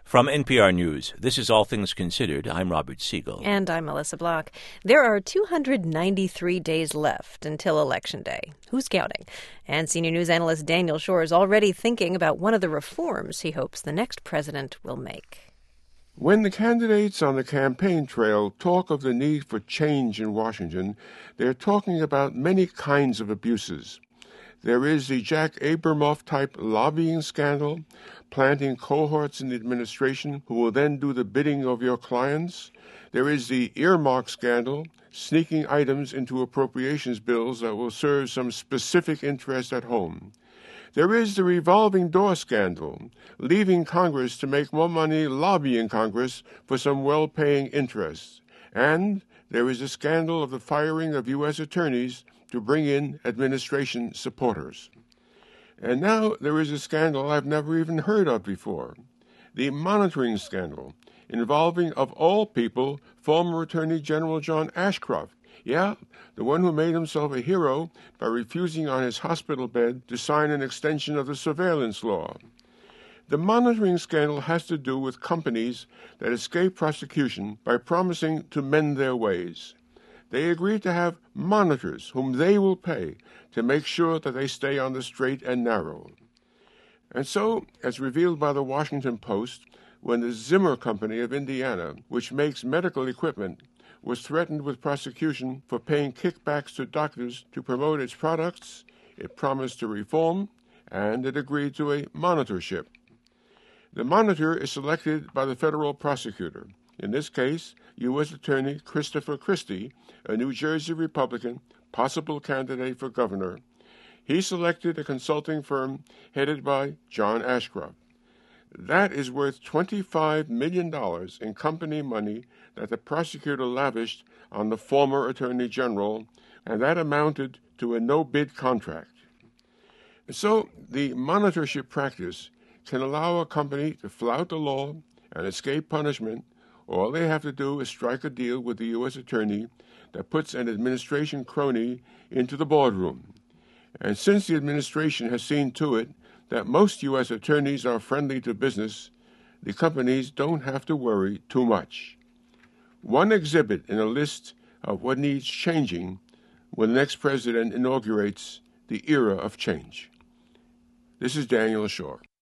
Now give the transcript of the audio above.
From NPR News, this is All Things Considered. I'm Robert Siegel. And I'm Melissa Block. There are 293 days left until Election Day. Who's counting? And senior news analyst Daniel Schorr is already thinking about one of the reforms he hopes the next president will make. When the candidates on the campaign trail talk of the need for change in Washington, they're talking about many kinds of abuses. There is the Jack Abramoff-type lobbying scandal, planting cohorts in the administration who will then do the bidding of your clients. There is the earmark scandal, sneaking items into appropriations bills that will serve some specific interest at home. There is the revolving door scandal, leaving Congress to make more money lobbying Congress for some well-paying interests. And there is the scandal of the firing of U.S. attorneys to bring in administration supporters. And now there is a scandal I've never even heard of before, the monitoring scandal, involving, of all people, former Attorney General John Ashcroft. Yeah, the one who made himself a hero by refusing on his hospital bed to sign an extension of the surveillance law. The monitoring scandal has to do with companies that escape prosecution by promising to mend their ways. They agree to have monitors whom they will pay to make sure that they stay on the straight and narrow. And so, as revealed by the Washington Post, when the Zimmer Company of Indiana, which makes medical equipment, was threatened with prosecution for paying kickbacks to doctors to promote its products, it promised to reform, and it agreed to a monitorship. The monitor is selected by the federal prosecutor, in this case, U.S. Attorney Christopher Christie, a New Jersey Republican, possible candidate for governor. He selected a consulting firm headed by John Ashcroft. That is worth $25 million in company money that the prosecutor lavished on the former Attorney General, and that amounted to a no-bid contract. So the monitorship practice can allow a company to flout the law and escape punishment. All they have to do is strike a deal with the U.S. attorney that puts an administration crony into the boardroom. And since the administration has seen to it that most U.S. attorneys are friendly to business, the companies don't have to worry too much. One exhibit in a list of what needs changing when the next president inaugurates the era of change. This is Daniel Schorr.